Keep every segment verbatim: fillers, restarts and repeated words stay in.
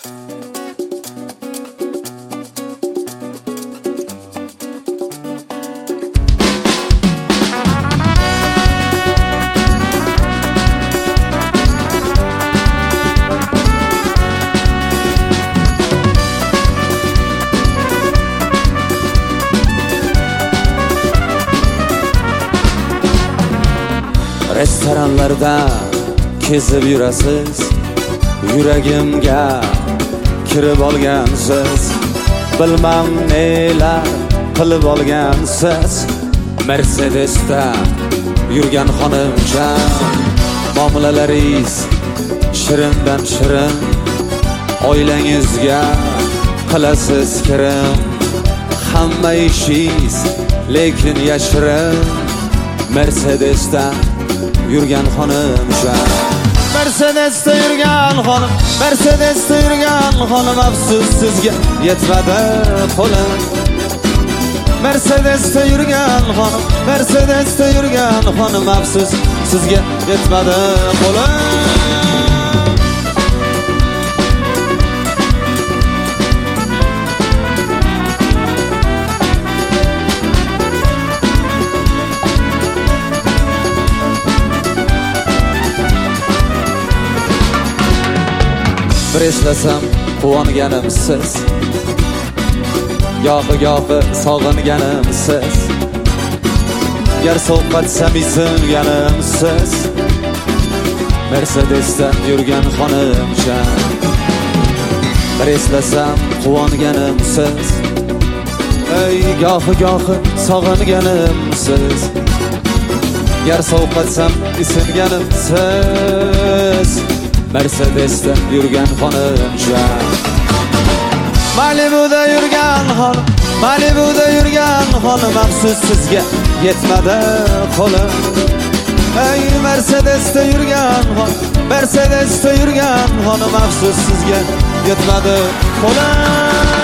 Restoranlarda kezib yurasiz, yuragimga kirib olgansiz. Bilmam nelar qilib olgansiz. Mercedesda yurgan xonimjon, muomalalaringiz shirindan shirin. Oilangizga qilasiz kirim, hamma ishingiz lekin yashirin. Mercedesda yurgan xonimjon, Mercedesda yurgan xonim, Mercedesda yurgan xonim, afsus sizga yetmadi qo'lim. Mercedesda yurgan xonim, Mercedesda yurgan xonim, afsus sizga yetmadi qo'lim. Bir eslasam quvonganim siz, yoqi yoqi sog'inganim siz, gar so'hbatsam isinganim siz. Mercedesdan yurgan xonimjon, bir eslasam quvonganim siz, ey yoqi yoqi sog'inganim siz, gar so'hbatsam isinganim siz. Mercedesda yurgan xonimjon, Malibuda yurgan xonim, Malibuda yurgan xonim, afsus sizga yetmadi qo'lim. Ey Mercedesda yurgan xonim, Mercedesda yurgan xonim, afsus sizga yetmadi qo'lim.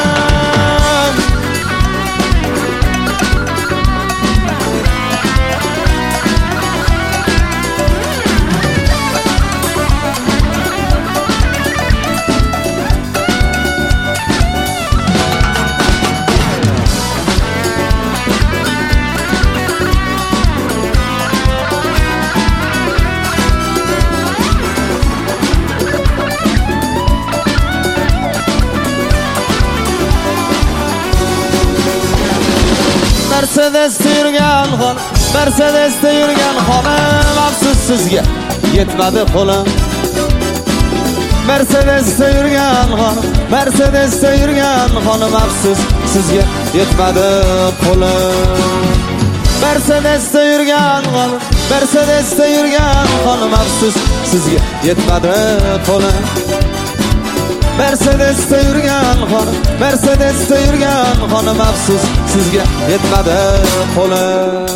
Mercedesda yurgan xonim, Mercedesda yurgan xonim, afsus sizga yetmadi qo'lim. Mercedesda yurgan xonim, Mercedesda yurgan xonim, afsus sizga yetmadi qo'lim. Mercedesda yurgan xonim, Mercedesda yurgan xonim, afsus sizga yetmadi qo'lim. Mercedesda yurgan xonim, Mercedesda yurgan xonim, afsus sizga yetmadi qo'lim.